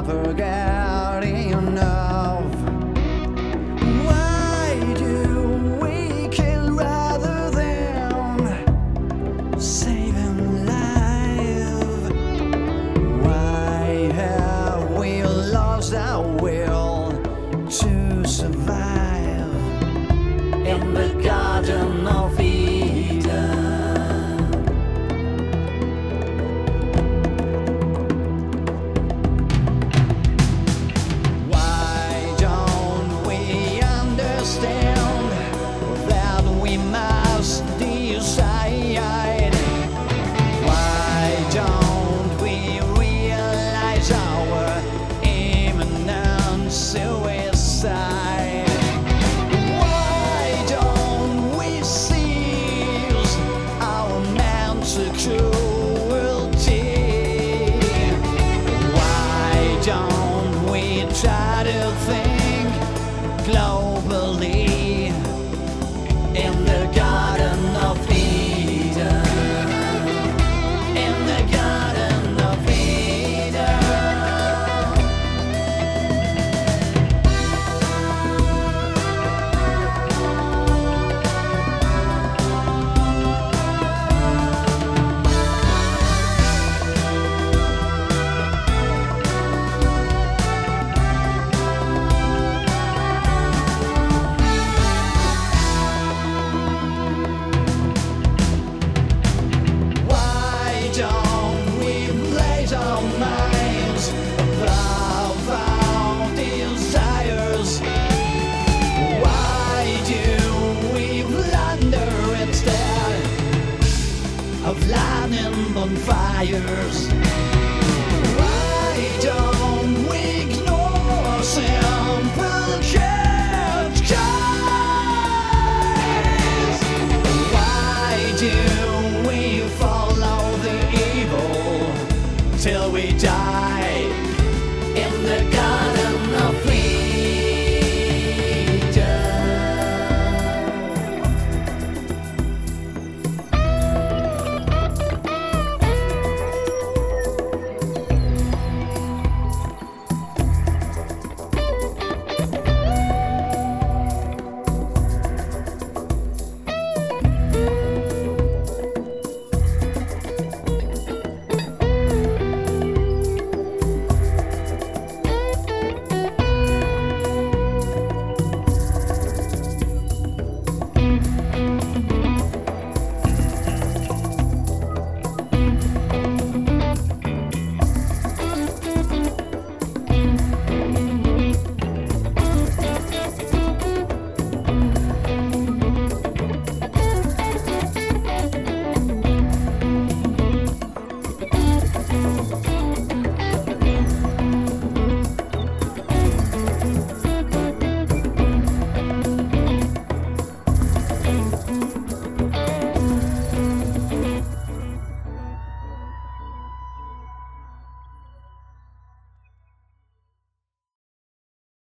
never get enough. Why do we kill rather than saving life? Why have we lost our will to survive in the Garden of Eden? Why don't we understand that we must decide? Why don't we realize our imminent suicide? Why don't we seize our mental cruelty? Why don't we try to think globally in the Garden of Eden? In the Garden of Eden. Why don't we place our minds above our desires? Why do we plunder instead of lighting bonfires? Why don't we ignore simple catch cries? Why do we follow the evil till we die in the Garden